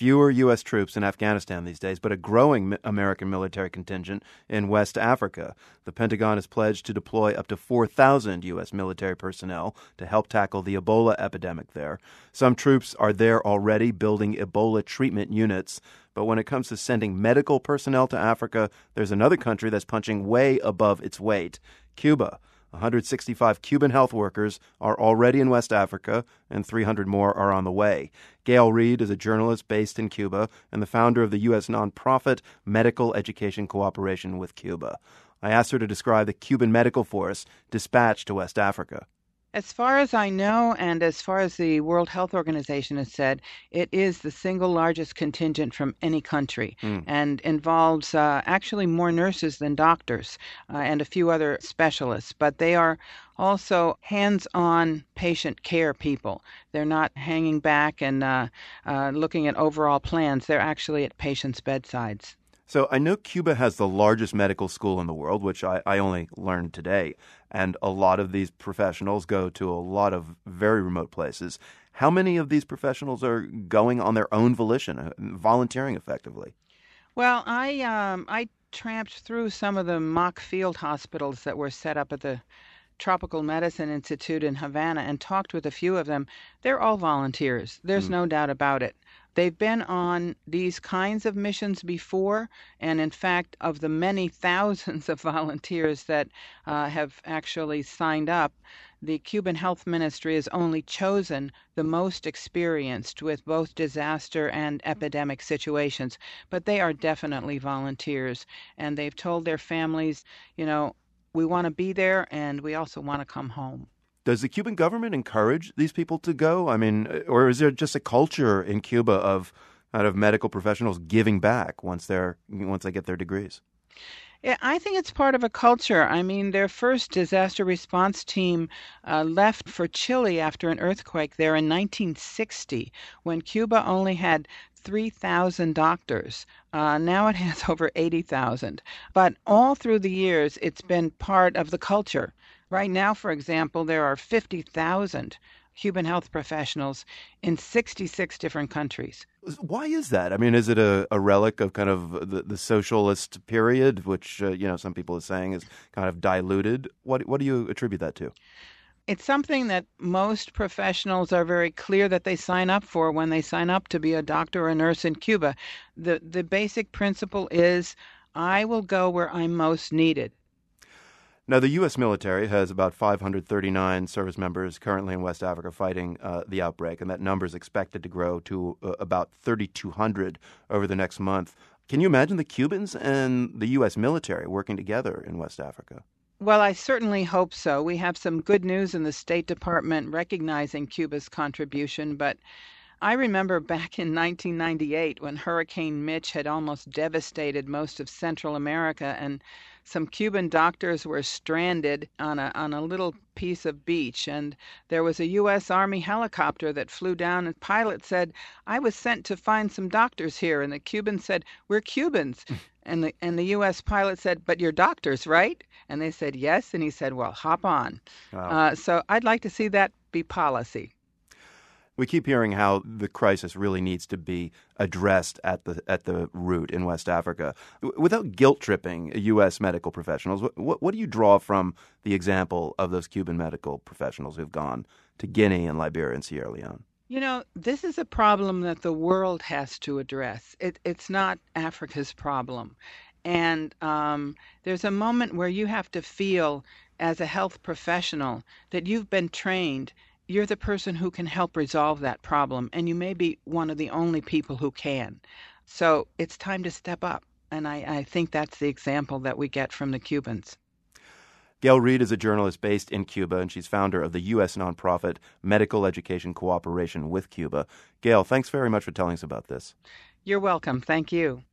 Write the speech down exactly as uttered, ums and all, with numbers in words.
fewer U S troops in Afghanistan these days, but a growing American military contingent in West Africa. The Pentagon has pledged to deploy up to four thousand U S military personnel to help tackle the Ebola epidemic there. Some troops are there already building Ebola treatment units. But when it comes to sending medical personnel to Africa, there's another country that's punching way above its weight, Cuba. one hundred sixty-five Cuban health workers are already in West Africa, and three hundred more are on the way. Gail Reed is a journalist based in Cuba and the founder of the U S nonprofit Medical Education Cooperation with Cuba. I asked her to describe the Cuban medical force dispatched to West Africa. As far as I know, and as far as the World Health Organization has said, it is the single largest contingent from any country mm. and involves uh, actually more nurses than doctors uh, and a few other specialists. But they are also hands-on patient care people. They're not hanging back and uh, uh, looking at overall plans. They're actually at patients' bedsides. So I know Cuba has the largest medical school in the world, which I, I only learned today. And a lot of these professionals go to a lot of very remote places. How many of these professionals are going on their own volition, volunteering effectively? Well, I um, I tramped through some of the mock field hospitals that were set up at the Tropical Medicine Institute in Havana and talked with a few of them. They're all volunteers. There's mm. no doubt about it. They've been on these kinds of missions before, and in fact, of the many thousands of volunteers that uh, have actually signed up, the Cuban Health Ministry has only chosen the most experienced with both disaster and epidemic situations. But they are definitely volunteers, and they've told their families, you know, we want to be there, and we also want to come home. Does the Cuban government encourage these people to go? I mean, or is there just a culture in Cuba of kind of medical professionals giving back once they're once they get their degrees? Yeah, I think it's part of a culture. I mean, their first disaster response team uh, left for Chile after an earthquake there in nineteen sixty, when Cuba only had three thousand doctors. Uh, now it has over eighty thousand. But all through the years, it's been part of the culture. Right now, for example, there are fifty thousand Cuban health professionals in sixty-six different countries. Why is that? I mean, is it a, a relic of kind of the, the socialist period, which, uh, you know, some people are saying is kind of diluted? What, what do you attribute that to? It's something that most professionals are very clear that they sign up for when they sign up to be a doctor or a nurse in Cuba. The, the basic principle is, I will go where I'm most needed. Now, the U S military has about five hundred thirty-nine service members currently in West Africa fighting uh, the outbreak, and that number is expected to grow to uh, about thirty-two hundred over the next month. Can you imagine the Cubans and the U S military working together in West Africa? Well, I certainly hope so. We have some good news in the State Department recognizing Cuba's contribution, but I remember back in nineteen ninety-eight when Hurricane Mitch had almost devastated most of Central America, and some Cuban doctors were stranded on a on a little piece of beach, and there was a U S Army helicopter that flew down, and the pilot said, I was sent to find some doctors here, and the Cubans said, we're Cubans. And the and the U S pilot said, but you're doctors, right? And they said, yes. And he said, well, hop on. Wow. Uh, so I'd like to see that be policy. We keep hearing how the crisis really needs to be addressed at the at the root in West Africa. Without guilt-tripping U S medical professionals, what, what do you draw from the example of those Cuban medical professionals who've gone to Guinea and Liberia and Sierra Leone? You know, this is a problem that the world has to address. It, it's not Africa's problem. And um, there's a moment where you have to feel, as a health professional, that you've been trained. You're the person who can help resolve that problem, and you may be one of the only people who can. So it's time to step up, and I, I think that's the example that we get from the Cubans. Gail Reed is a journalist based in Cuba, and she's founder of the U S nonprofit Medical Education Cooperation with Cuba. Gail, thanks very much for telling us about this. You're welcome. Thank you.